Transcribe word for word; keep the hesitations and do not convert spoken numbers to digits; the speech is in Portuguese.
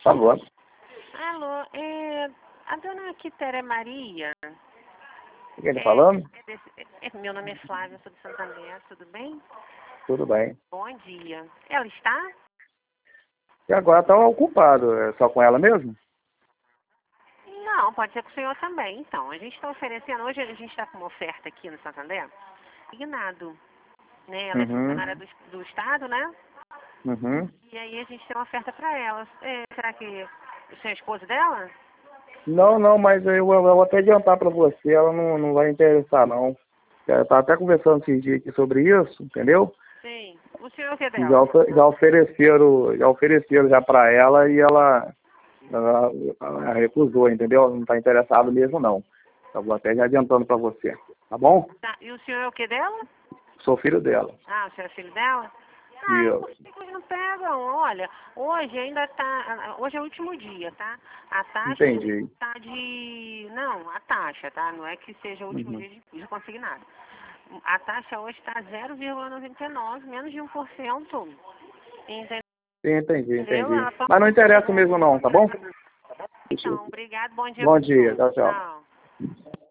Por favor. Alô, é, a dona Quitéria Maria. O que ele É, falando? é desse- é, meu nome é Flávia, sou de Santander, tudo bem? Tudo bem. Bom dia. Ela está? E agora tá ocupado, é só com ela mesmo? Não, pode ser com o senhor também. Então, a gente está oferecendo, hoje a gente está com uma oferta aqui no Santander, Ignado, né? Ela é Uhum, funcionária do, do Estado, né? uhum. E aí a gente tem uma oferta para ela. É, será que o senhor é esposo dela? Não, não, mas eu, eu vou até adiantar para você, ela não, não vai interessar, não. Eu tava até conversando esses dias aqui sobre isso, entendeu? Sim. O senhor é o que E Já, dela? ofe- já ofereceram, já ofereceram já para ela e ela, ela, ela recusou, entendeu? Não está interessado mesmo, não. Eu vou até já adiantando para você, tá bom? Tá. E o senhor é o que dela? Sou filho dela. Ah, o senhor é filho dela? E Ah, e eu, por que que eles não pegam? Olha, hoje ainda tá. Hoje é o último dia, tá? A taxa entendi. tá de. Não, a taxa, tá? Não é que seja o último Uhum. dia de, de consignado. A taxa hoje está zero vírgula noventa e nove, menos de um por cento. Entendeu? Sim, entendi, entendi. Ela Mas não interessa mesmo não, tá bom? Então, obrigado, bom dia Bom pro dia, senhor. tchau, tchau. Tchau.